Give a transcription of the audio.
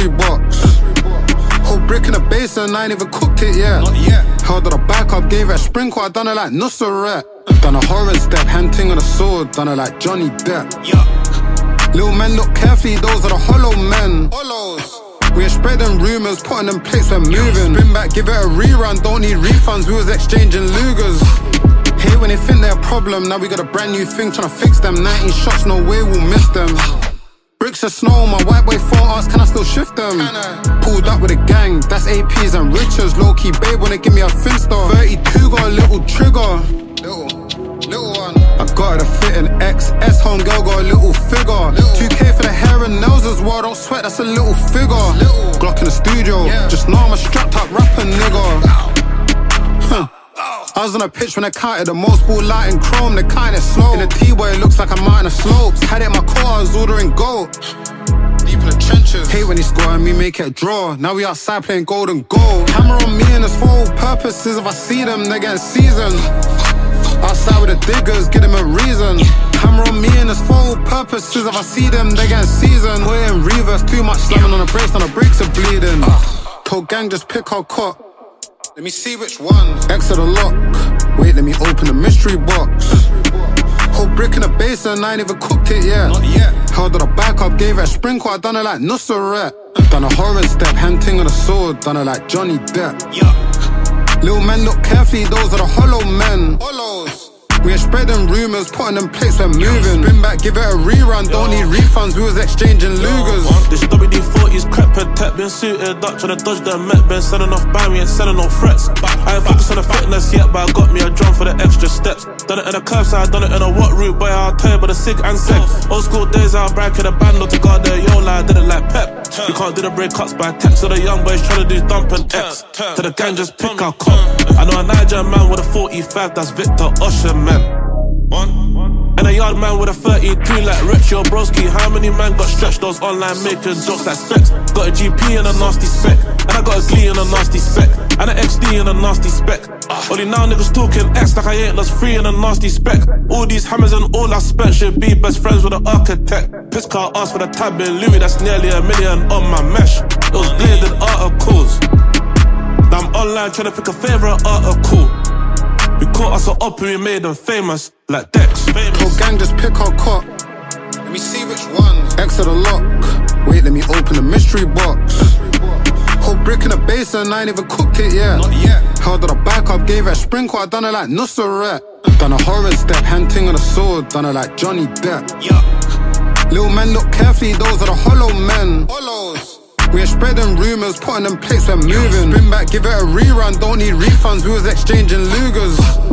mystery box. Whole brick in the basin, I ain't even cooked it yet. Not yet. Held it a back up, gave it a sprinkle, I done it like Nusret. Done a horror step, hand ting on a sword, done it like Johnny Depp. Little men look carefully, those are the hollow men. We're spreading rumours, putting them plates, we're moving. Spin back, give it a rerun, don't need refunds, we was exchanging Lugers. Hate when they think they're a problem, now we got a brand new thing trying to fix them. 19 shots, no way we'll miss them. Bricks of snow, my white boy thought us, can I still shift them? Pulled up with a gang, that's APs and Richards. Low-key babe wanna give me a Finsta. 32 got a little trigger. Little one. I got it a fitting XS, homegirl got a little figure. 2K for the hair and nails as well, don't sweat, that's a little figure. Glock in the studio, just know I'm a strapped up rapper nigga. I was on a pitch when I counted the most ball light and chrome, they counted slow. In the T-boy it looks like I'm out in the slopes. Had it in my car, I was ordering gold. Deep in the trenches. Hate when he score and me make it a draw. Now we outside playing golden goal. Camera on me and it's for all purposes. If I see them, they're getting seasoned. Outside with the diggers, give them a reason. Camera on me and it's for all purposes. If I see them, they're getting seasoned. Put it in reverse, too much slamming on the brakes, now the brakes are bleeding. Told gang just pick our cop. Let me see which ones. X of the lock. Wait, let me open the mystery box. Whole brick in the basin, I ain't even cooked it yet. Not yet. Held it a back up, gave it a sprinkle, I done it like Nusret. Done a horror step, hand ting on a sword, done it like Johnny Depp. Little men look carefully, those are the hollow men. We're spreading rumours, putting them plates, we're moving. Spin back, give it a rerun, don't need refunds, we was exchanging Lugers. This WD-40's crap protect, been suited up, tryna dodge the Met. Been selling off by me and selling no threats. I ain't focused on the fitness yet, but I got me a drum for the extra steps. Done it in a curbside, done it in a what route, boy, I'll tell you about the sig and sex. Old school days, I'll brag in a band, not to guard the Yola, I did it like Pep. You can't do the break cuts by text, so the young boys tryna do dump and X. To the gang, just pick our cup. I know a Niger man with a 45, that's Victor Usher, man. And a yard man with a 32 like Rich, yo broski. How many man got stretched, those online making jokes like sex? Got a GP and a nasty spec, and I got a Glee and a nasty spec, and an XD and a nasty spec. Only now niggas talking X like I ain't lost free and a nasty spec. All these hammers and all I spent should be best friends with an architect. Piss car asked for the tab in Louis, that's nearly $1 million on my mesh. It was bladed articles. Now I'm online trying to pick a favourite article. We caught us an up and we made them famous, like Dex. Told gang just pick our cop. Let me see which ones. X of the lock. Wait, let me open the mystery box. Whole brick in the basin, I ain't even cooked it yet. Not yet. Held it a back up, gave it a sprinkle, I done it like Nusret. Done a horror step, hand ting on a sword, done it like Johnny Depp. Little men look carefully, those are the hollow men. We're spreading rumours, putting them plates, we're moving. Spin back, give it a rerun, don't need refunds, we was exchanging Lugers.